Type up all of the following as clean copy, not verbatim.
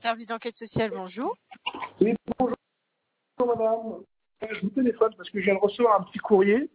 Service d'enquête sociale, bonjour. Oui, bonjour madame. Je vous téléphone parce que je viens de recevoir un petit courrier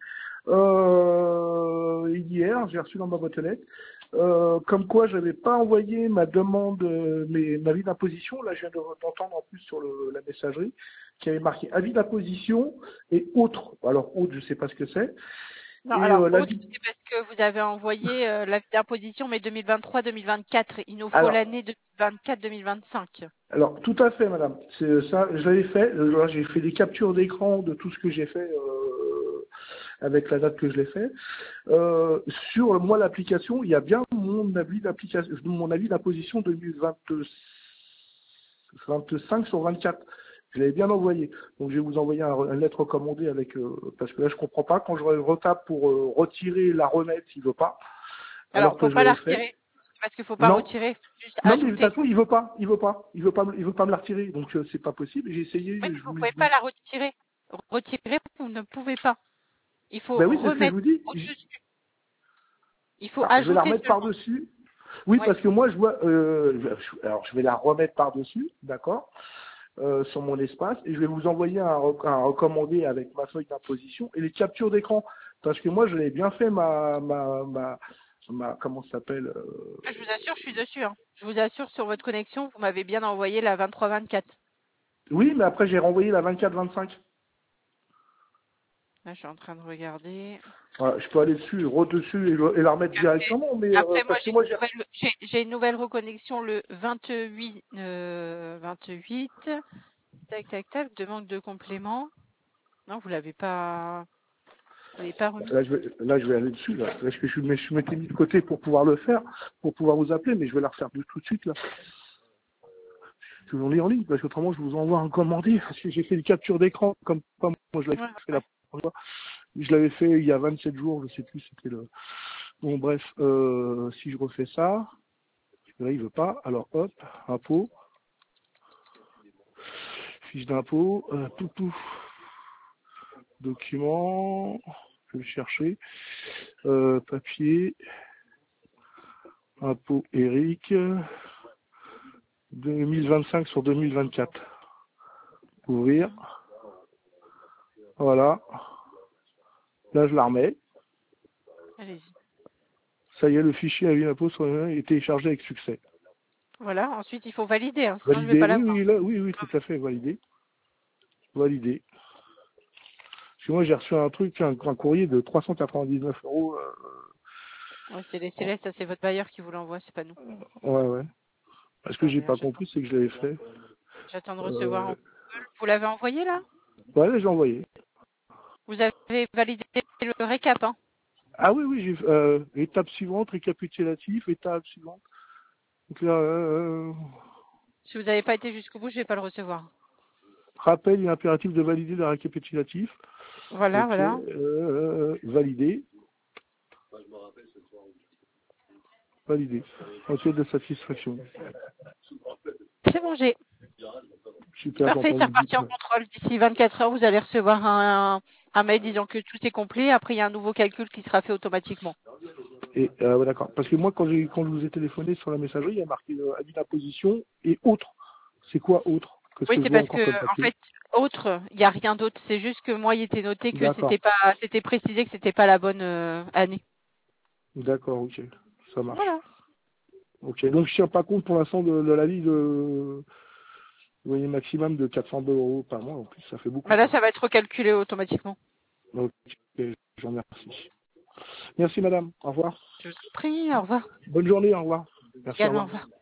hier, j'ai reçu dans ma boîte aux lettres, comme quoi je n'avais pas envoyé ma demande, ma avis d'imposition. Là, je viens d'entendre en plus sur la messagerie qui avait marqué avis d'imposition et autres. Alors, autres, je ne sais pas ce que c'est. Non, Et, alors, autre, c'est parce que vous avez envoyé l'avis d'imposition, mais 2023-2024. Il nous faut l'année 2024-2025. Alors, tout à fait, madame. C'est ça, je l'avais fait. J'ai fait des captures d'écran de tout ce que j'ai fait avec la date que je l'ai fait. Sur moi, l'application, il y a bien mon avis d'imposition 2025 sur 24. Je l'avais bien envoyé. Donc, je vais vous envoyer une lettre recommandée avec parce que là, je comprends pas. Quand je retape pour retirer la remettre, il veut pas. Alors, que faut pas la retirer. Parce qu'il faut pas retirer, juste non, ajouter. mais de toute façon, il veut pas me la retirer, donc c'est pas possible. J'ai essayé. Oui, mais vous pouvez pas la retirer. Retirer, vous ne pouvez pas. Il faut oui, c'est ce que je vous dis. au-dessus. Il faut Je vais la ajouter remettre seulement. par-dessus. Oui, ouais. Parce que moi, je vois. Alors, je vais la remettre par-dessus, d'accord, sur mon espace, et je vais vous envoyer un recommandé avec ma feuille d'imposition et les captures d'écran, parce que moi, je l'ai bien fait comment ça s'appelle Je vous assure, je suis dessus. Hein. Je vous assure, sur votre connexion, vous m'avez bien envoyé la 23-24. Oui, mais après, j'ai renvoyé la 24-25. Là, je suis en train de regarder. Voilà, je peux aller dessus, dessus et la remettre directement, mais après, parce que j'ai une nouvelle reconnexion le 28. 28. Tac, tac, tac. Demande de complément. Non, vous l'avez pas. Vous l'avez pas remis. Là, je vais aller dessus. Là, parce que je m'étais mis de côté pour pouvoir le faire, pour pouvoir vous appeler, mais je vais la refaire tout de suite là. Je vous en lis en ligne, parce qu'autrement, je vous envoie un commandé, parce que j'ai fait une capture d'écran, comme moi je l'avais fait la première fois. Je l'avais fait il y a 27 jours, je sais plus, c'était le. Bon, bref, si je refais ça, là, il veut pas. Alors, hop, impôt, fiche d'impôt, tout, document, je vais le chercher, papier, impôt Eric, 2025 sur 2024. Ouvrir. Voilà. Là, je la remets. Allez-y. Ça y est, le fichier avis d'impôt est téléchargé avec succès. Voilà. Ensuite, il faut valider. Hein, sinon, Valider. Je vais pas l'avoir. Oui, tout à fait. Validé. Validé. Parce que moi, j'ai reçu un courrier de 399 €. Ouais, c'est les Célestes, ça c'est votre bailleur qui vous l'envoie, c'est pas nous. Ouais. Parce que j'ai pas compris, c'est que je l'avais fait. J'attends de recevoir en Google. Vous l'avez envoyé là? Ouais, là, j'ai envoyé. Vous avez validé le récap, hein? Ah oui, j'ai étape suivante, récapitulatif, étape suivante. Donc là, Si vous n'avez pas été jusqu'au bout, je vais pas le recevoir. Rappel, il est impératif de valider le récapitulatif. Voilà, okay. voilà. Validé. Validé. Enquête de satisfaction. C'est bon, j'ai. Super. Parfait, c'est reparti en contrôle. D'ici 24 heures, vous allez recevoir un mail disant que tout est complet. Après, il y a un nouveau calcul qui sera fait automatiquement. Et d'accord. Parce que moi, quand je vous ai téléphoné sur la messagerie, il y a marqué avis d'imposition et autre. C'est quoi autre? Oui, c'est parce que, en fait, autre, il n'y a rien d'autre. C'est juste que moi, il était noté que c'était précisé que c'était pas la bonne année. D'accord, ok. Ça marche. Voilà. Ok. Donc, je ne tiens pas compte pour l'instant de l'avis de, vous voyez, maximum de 400 € par mois. En plus, ça fait beaucoup. Là, ça va être recalculé automatiquement. Ok. Je vous remercie. Merci, madame. Au revoir. Je vous en prie. Au revoir. Bonne journée. Au revoir. Merci. Également, au revoir.